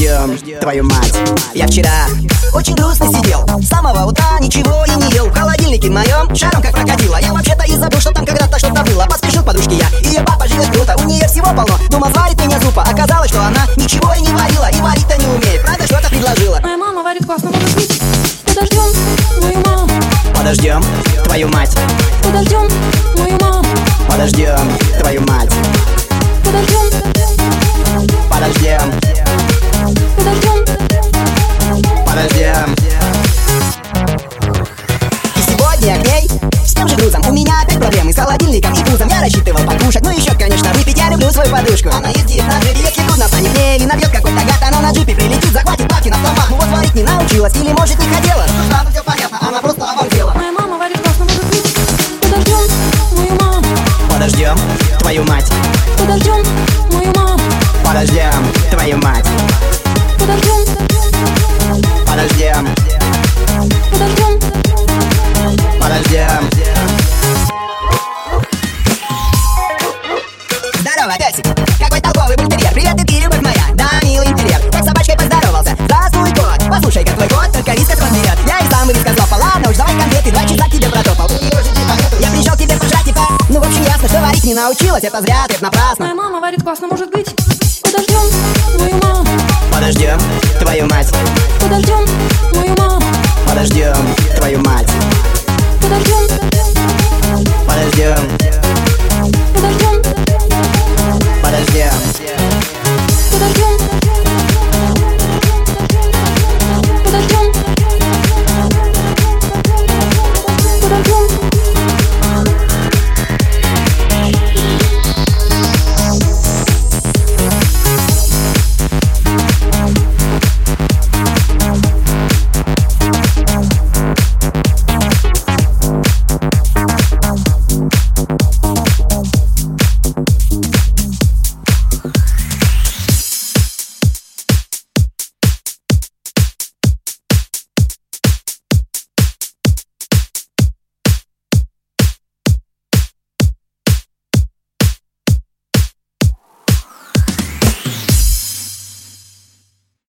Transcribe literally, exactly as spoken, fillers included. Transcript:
Подождем, твою мать. Я вчера очень грустно сидел, с самого утра ничего и не ел. В холодильнике моем шаром как крокодила. Я вообще-то и забыл, что там когда-то что-то было. Поспешил к подружке я, ее папа живет круто. У нее всего полно, думал, сварит меня зупа. Оказалось, что она ничего и не варила, и варить-то не умеет, правда что-то предложила. Моя мама варит классно, может быть. Подождем мою маму. Подождем, твою мать. Подождем мою маму. Подождем, твою мать. Подождем. Подождем. Подождем. Подождем. И сегодня к ней с тем же грузом. У меня опять проблемы с холодильником и пузом. Я рассчитывал покушать, ну еще, конечно, выпить. Я люблю свою подушку. Она ездит на джипе, если трудно станет мне. Или набьет какой-то гад, она на джипе прилетит, захватит бабки на автомат. Ну вот варить не научилась, или может не хотела. Ну сразу все понятно, она просто обалдела. Моя мама варит классно, может быть. Подождем мою маму. Подождем, твою мать. Подождем мою маму. Подождем, твою мать. Подождем. Подождем. Подождем. Подождем. Здорово, песик, какой толковый бультерьер. Привет, и ты, любовь моя, да, милый интерьер. Как с собачкой поздоровался, здравствуй, кот. Послушай, как твой кот только вискас разберет. Я и сам вискас лопал, ладно уж, давай конфеты, два часа к тебе протопал. Я пришел к тебе пожрать, типа, ну в общем ясно, что варить не научилась. Это зря, ты напрасно. Моя мама варит классно, может быть. Подождем мою маму. Подождем, твою мать. Подождем мою маму. Подождем, твою мать.